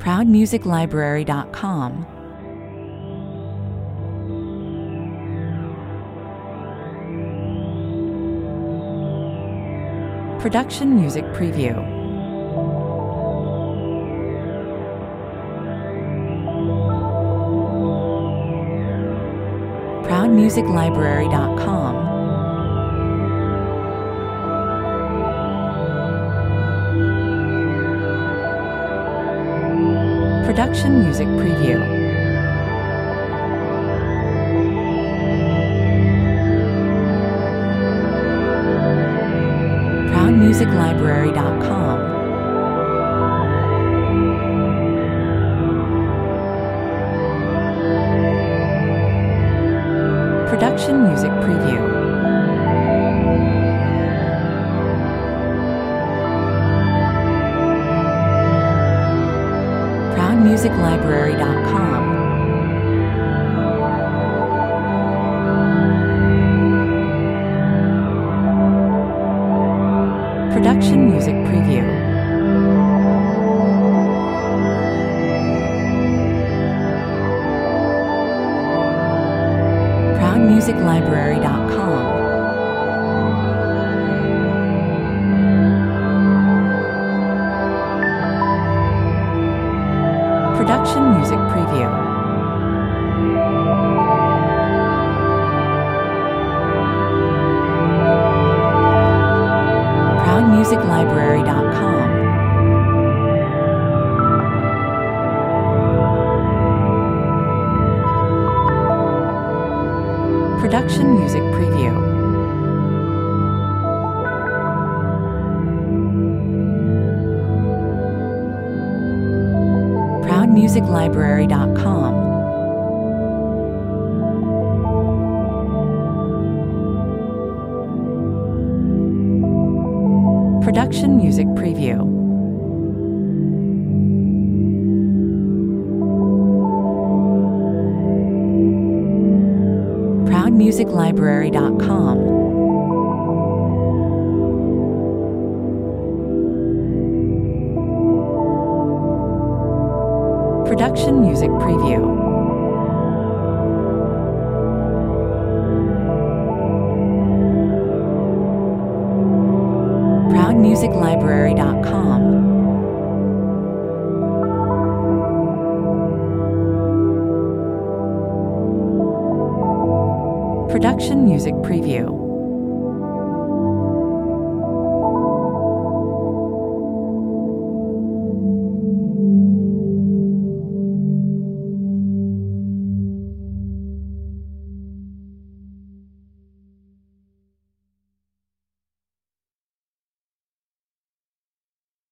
ProudMusicLibrary.com. Production Music Preview. ProudMusicLibrary.com. Production Music Preview. ProudMusicLibrary.com. Production Music Preview. ProudMusicLibrary.com. Production Music Preview. ProudMusicLibrary.com. Production Music Preview. ProudMusicLibrary.com. Production Music Preview. ProudMusicLibrary.com. Production Music Preview. ProudMusicLibrary.com. Production Music Preview. ProudMusicLibrary.com. Production Music Preview.